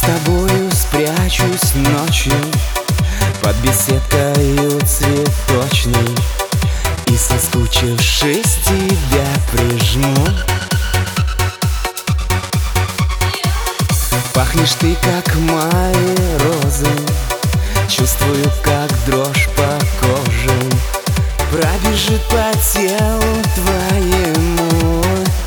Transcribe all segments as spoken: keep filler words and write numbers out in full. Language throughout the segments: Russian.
тобою спрячусь ночью под беседкою цветочной и, соскучившись, тебя прижму. Пахнешь ты, как мои розы, чувствую, как дрожь по коже пробежит по телу твоему.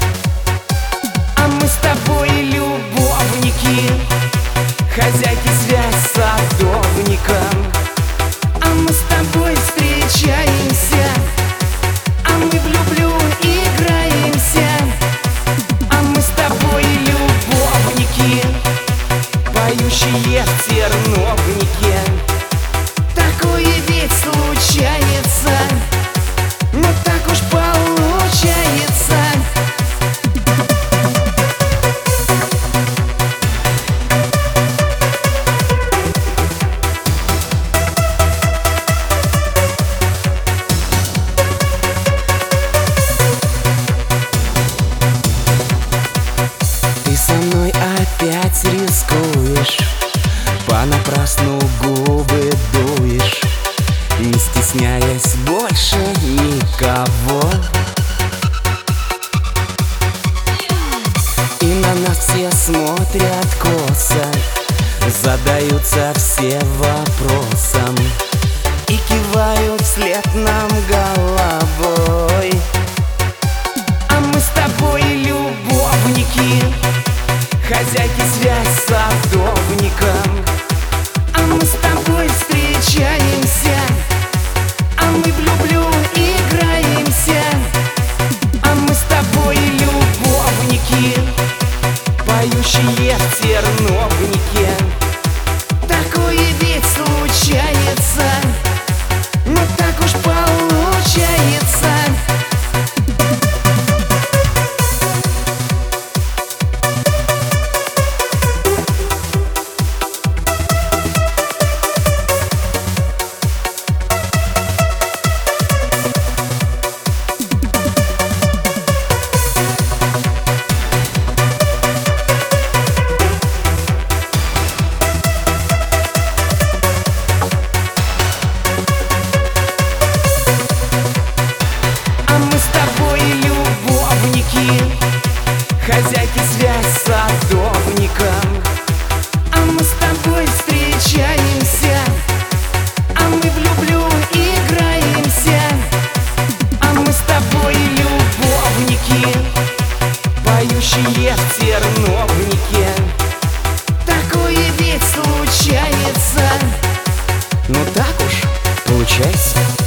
А мы с тобой любовники, хозяйки связь с садовником. А мы с тобой встречаемся, а мы в люблю играемся. А мы с тобой любовники, поющие в терновнике. Такое ведь случается, но так уж получается. Ты со мной опять рискуешь, понапрасну губы дуешь, не стесняясь больше никого. И на нас все смотрят косо, задаются все вопросом и кивают вслед нам головой. А мы с тобой любовники, хозяйки связь с садовником. А мы с тобой встречаемся, а мы в люблю играемся. А мы с тобой любовники, поющие в терновнике. Такое ведь случается, но так уж получается. Хозяйки связь с садовником. А мы с тобой встречаемся, а мы в люблю играемся. А мы с тобой любовники, поющие в терновнике. Такое ведь случается, но так уж получается.